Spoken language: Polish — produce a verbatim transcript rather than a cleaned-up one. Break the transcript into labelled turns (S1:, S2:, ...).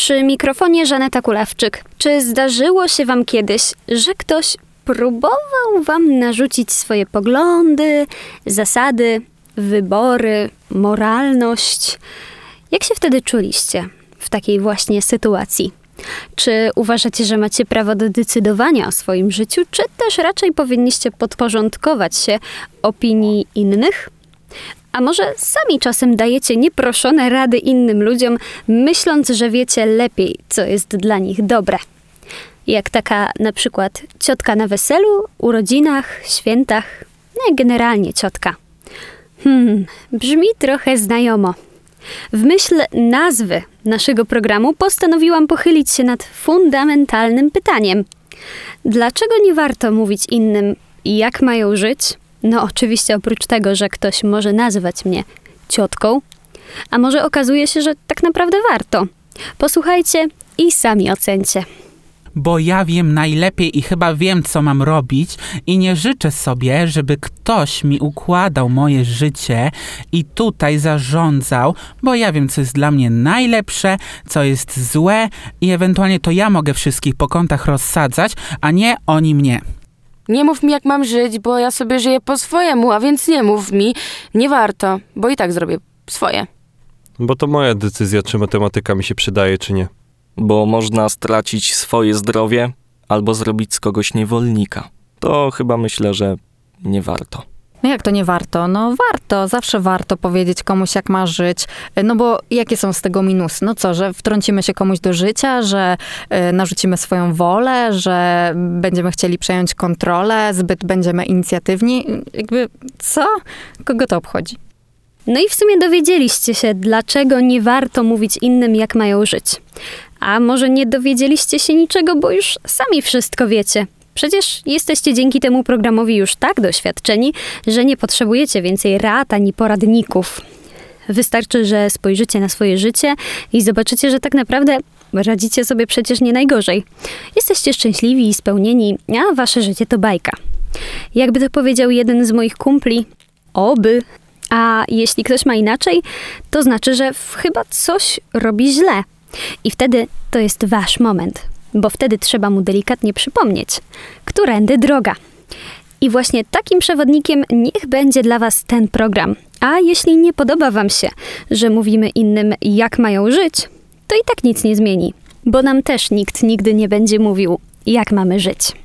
S1: Przy mikrofonie Żaneta Kulawczyk. Czy zdarzyło się wam kiedyś, że ktoś próbował wam narzucić swoje poglądy, zasady, wybory, moralność? Jak się wtedy czuliście w takiej właśnie sytuacji? Czy uważacie, że macie prawo do decydowania o swoim życiu, czy też raczej powinniście podporządkować się opinii innych? A może sami czasem dajecie nieproszone rady innym ludziom, myśląc, że wiecie lepiej, co jest dla nich dobre? Jak taka na przykład ciotka na weselu, urodzinach, świętach, no i generalnie ciotka. Hmm, brzmi trochę znajomo. W myśl nazwy naszego programu postanowiłam pochylić się nad fundamentalnym pytaniem. Dlaczego nie warto mówić innym, jak mają żyć? No oczywiście oprócz tego, że ktoś może nazywać mnie ciotką, a może okazuje się, że tak naprawdę warto. Posłuchajcie i sami ocencie.
S2: Bo ja wiem najlepiej i chyba wiem, co mam robić i nie życzę sobie, żeby ktoś mi układał moje życie i tutaj zarządzał, bo ja wiem, co jest dla mnie najlepsze, co jest złe i ewentualnie to ja mogę wszystkich po kątach rozsadzać, a nie oni mnie.
S3: Nie mów mi, jak mam żyć, bo ja sobie żyję po swojemu, a więc nie mów mi, nie warto, bo i tak zrobię swoje.
S4: Bo to moja decyzja, czy matematyka mi się przydaje, czy nie.
S5: Bo można stracić swoje zdrowie albo zrobić z kogoś niewolnika. To chyba myślę, że nie warto.
S6: No jak to nie warto? No warto, zawsze warto powiedzieć komuś, jak ma żyć. No bo jakie są z tego minusy? No co, że wtrącimy się komuś do życia, że y, narzucimy swoją wolę, że będziemy chcieli przejąć kontrolę, zbyt będziemy inicjatywni. Jakby co? Kogo to obchodzi?
S1: No i w sumie dowiedzieliście się, dlaczego nie warto mówić innym, jak mają żyć. A może nie dowiedzieliście się niczego, bo już sami wszystko wiecie. Przecież jesteście dzięki temu programowi już tak doświadczeni, że nie potrzebujecie więcej rad ani poradników. Wystarczy, że spojrzycie na swoje życie i zobaczycie, że tak naprawdę radzicie sobie przecież nie najgorzej. Jesteście szczęśliwi i spełnieni, a wasze życie to bajka. Jakby to powiedział jeden z moich kumpli, oby. A jeśli ktoś ma inaczej, to znaczy, że chyba coś robi źle. I wtedy to jest wasz moment, bo wtedy trzeba mu delikatnie przypomnieć, którędy droga. I właśnie takim przewodnikiem niech będzie dla was ten program. A jeśli nie podoba wam się, że mówimy innym, jak mają żyć, to i tak nic nie zmieni, bo nam też nikt nigdy nie będzie mówił, jak mamy żyć.